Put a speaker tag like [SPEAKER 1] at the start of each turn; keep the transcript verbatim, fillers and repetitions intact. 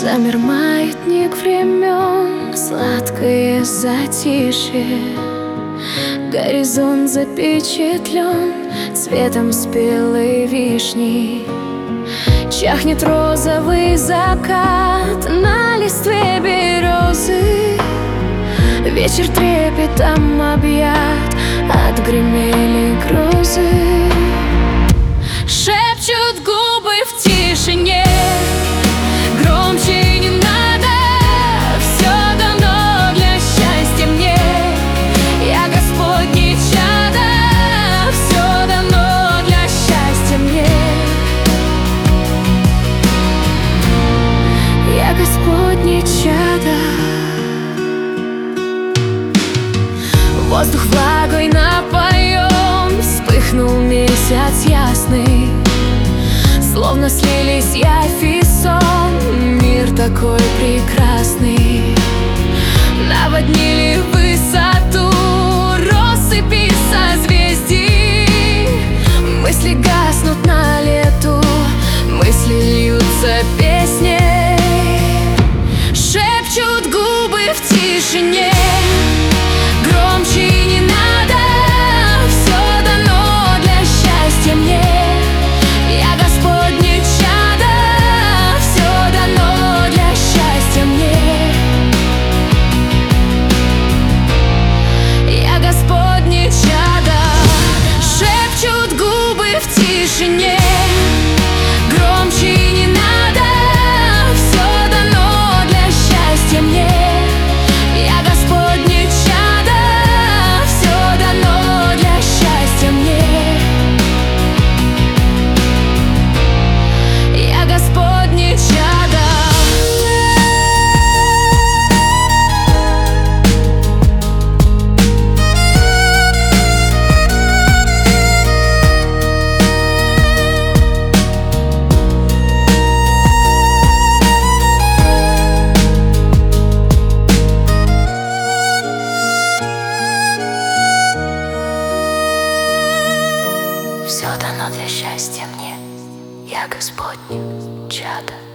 [SPEAKER 1] Замер маятник времен, сладкое затишье. Горизонт запечатлен цветом спелой вишни. Чахнет розовый закат на листве березы. Вечер трепетом объят, отгремели грозы. Шепчут губы в тишине, громче не надо, все дано для счастья мне. Я Господне чадо, все дано для счастья мне. Я Господне чадо. Воздух влагой напоен, вспыхнул месяц ясный. Словно слились явь и сон, мир такой прекрасный. Наводнили высоту россыпи созвездий. Мысли гаснут на лету, мысли льются песней. Шепчут губы в тишине, громче не надо, все дано для счастья мне. Я Господне чадо, все дано для счастья мне. Я Господне чадо. Шепчут губы в тишине, громче не надо, все дано для счастья мне. Я Господне чадо, все дано для счастья мне. Я Господне чадо. Все дано для счастья мне. Я Господне чадо.